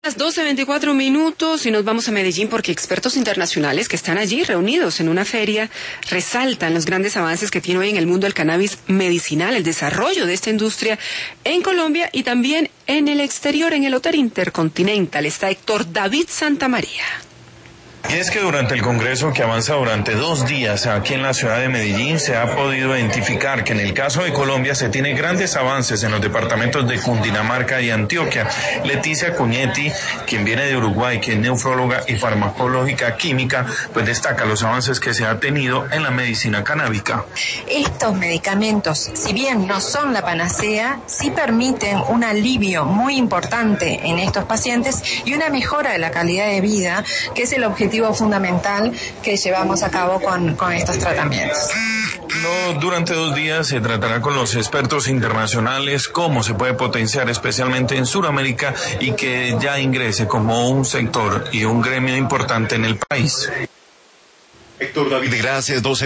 Las 12:24 y nos vamos a Medellín porque expertos internacionales que están allí reunidos en una feria resaltan los grandes avances que tiene hoy en el mundo el cannabis medicinal, el desarrollo de esta industria en Colombia y también en el exterior, en el Hotel Intercontinental. Está Héctor David Santamaría. Y es que durante el Congreso, que avanza durante 2 días aquí en la ciudad de Medellín, se ha podido identificar que en el caso de Colombia se tiene grandes avances en los departamentos de Cundinamarca y Antioquia. Leticia Cuñetti, quien viene de Uruguay, que es nefróloga y farmacológica química, pues destaca los avances que se ha tenido en la medicina canábica. Estos medicamentos, si bien no son la panacea, sí permiten un alivio muy importante en estos pacientes y una mejora de la calidad de vida, que es el objetivo fundamental que llevamos a cabo con estos tratamientos. Durante 2 días se tratará con los expertos internacionales cómo se puede potenciar especialmente en Sudamérica y que ya ingrese como un sector y un gremio importante en el país. Héctor David, gracias.